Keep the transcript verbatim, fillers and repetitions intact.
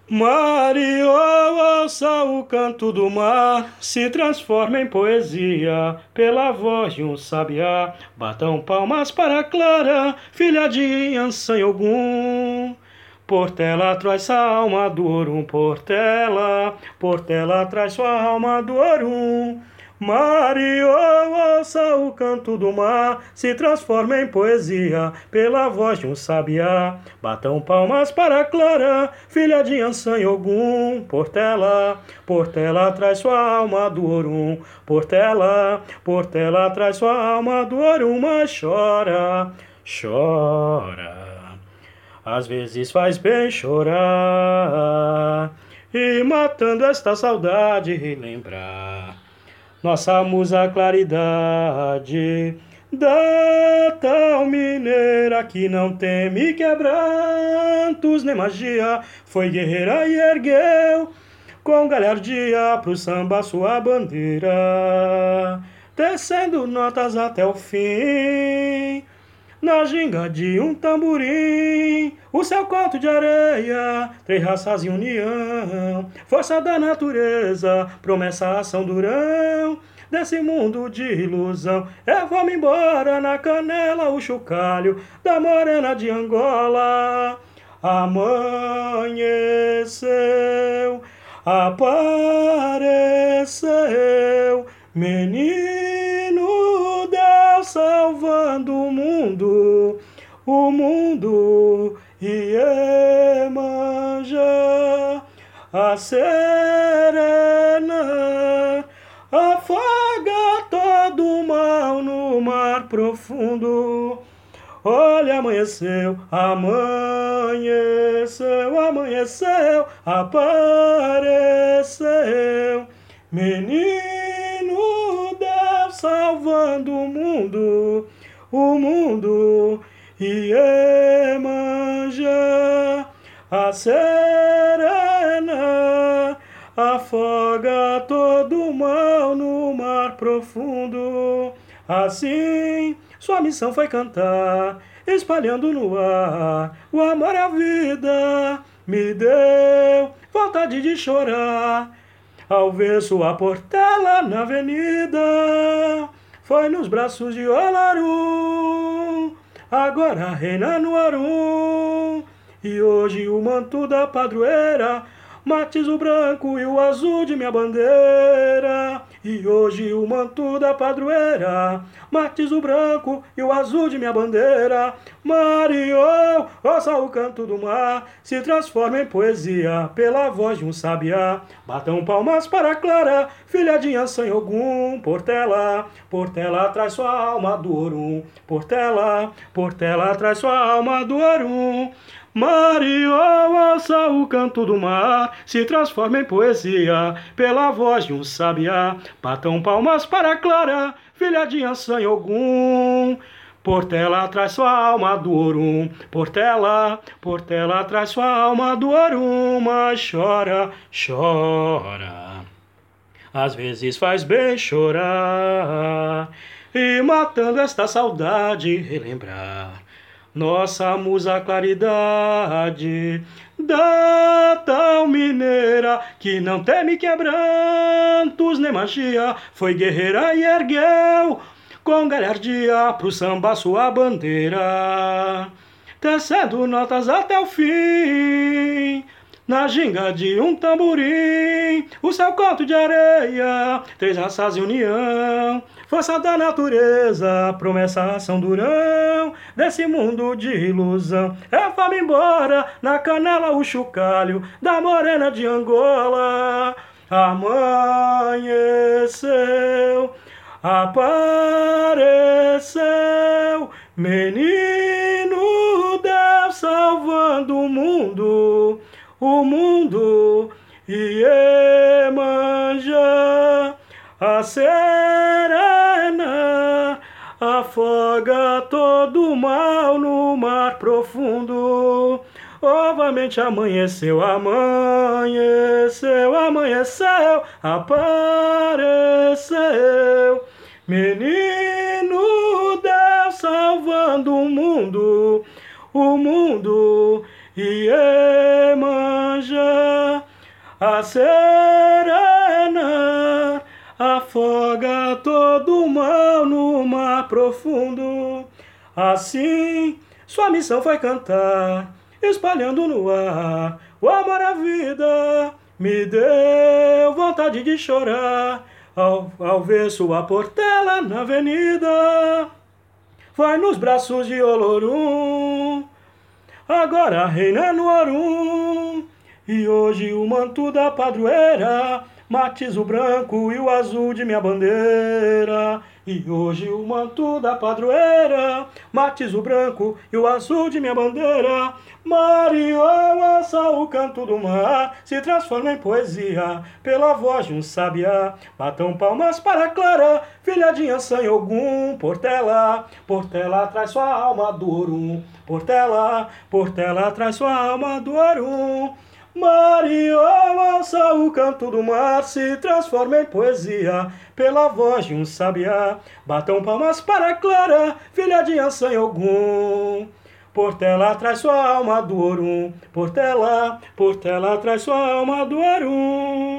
Mario, ouça o canto do mar, se transforma em poesia, pela voz de um sabiá. Batam palmas para Clara, filha de Ansan Ogum. Portela traz sua alma do Orum, Portela, Portela traz sua alma do Orum. Mario, ouça o canto do mar, se transforma em poesia, pela voz de um sabiá. Batam palmas para Clara, filha de Ansan Ogum. Portela, Portela traz sua alma do Orum. Portela, Portela traz sua alma do Orum, mas chora, chora. Às vezes faz bem chorar, e matando esta saudade relembrar nossa musa claridade, da tal mineira que não teme quebrantos nem magia. Foi guerreira e ergueu com galhardia pro samba sua bandeira, tecendo notas até o fim, na ginga de um tamborim, o seu canto de areia, três raças em união, força da natureza, promessa, ação, durão, desse mundo de ilusão. Eu vou-me embora na canela, o chocalho da morena de Angola. Amanheceu, apareceu, menino Deus salvando o mundo, o mundo, Iemanjá, a serena, afaga todo o mal no mar profundo. Olha, amanheceu, amanheceu, amanheceu, apareceu, menino Deus salvando o mundo, o mundo, Iemanjá, a serena, afoga todo o mal no mar profundo. Assim, sua missão foi cantar, espalhando no ar o amor à vida. Me deu vontade de chorar ao ver sua Portela na avenida. Foi nos braços de Olarum, agora reina no Arum. E hoje o manto da padroeira matiza o branco e o azul de minha bandeira. E hoje o manto da padroeira matiza o branco e o azul de minha bandeira. Mario, ouça o canto do mar, se transforma em poesia, pela voz de um sabiá. Batam palmas para Clara, filha de Ansan Ogum. Portela, Portela traz sua alma do Orum. Portela, Portela traz sua alma do Orum. Mario, ouça o canto do mar, se transforma em poesia, pela voz de um sabiá. Batam palmas para Clara, filha de Ansan Ogum. Portela traz sua alma do Orum. Portela, Portela traz sua alma do Orum, mas chora, chora. Às vezes faz bem chorar, e matando esta saudade relembrar nossa musa claridade, da tal mineira que não teme quebrantos nem magia. Foi guerreira e ergueu com galhardia pro samba sua bandeira, tecendo notas até o fim, na ginga de um tamborim, o seu canto de areia, três raças em união, força da natureza, promessa, ação, durão, desse mundo de ilusão. Eu vou-me embora na canela, o chocalho da morena de Angola. Amanheceu, apareceu, menino Deus salvando o mundo, o mundo, Iemanjá, a serena, afoga todo o mal no mar profundo. Novamente amanheceu, amanheceu, amanheceu, apareceu, menino Deus salvando o mundo, o mundo, Iemanjá. a serenar, afoga todo o mal no mar profundo. Assim, sua missão foi cantar, espalhando no ar o amor à vida. Me deu vontade de chorar ao, ao ver sua portela na avenida. Vai nos braços de Olorum, agora reina no Arum. E hoje o manto da padroeira matiza o branco e o azul de minha bandeira. E hoje o manto da padroeira matiza o branco e o azul de minha bandeira. Mariosa, o canto do mar se transforma em poesia pela voz de um sabiá. Batam palmas para Clara, filha de Ansan e Ogum. Portela, Portela traz sua alma do Orum. Portela, Portela traz sua alma do Orum. Mariosa, o canto do mar se transforma em poesia pela voz de um sabiá. Batam palmas para Clara, filha de Ansan e Ogum. Portela traz sua alma do Orum. Portela, Portela traz sua alma do Orum.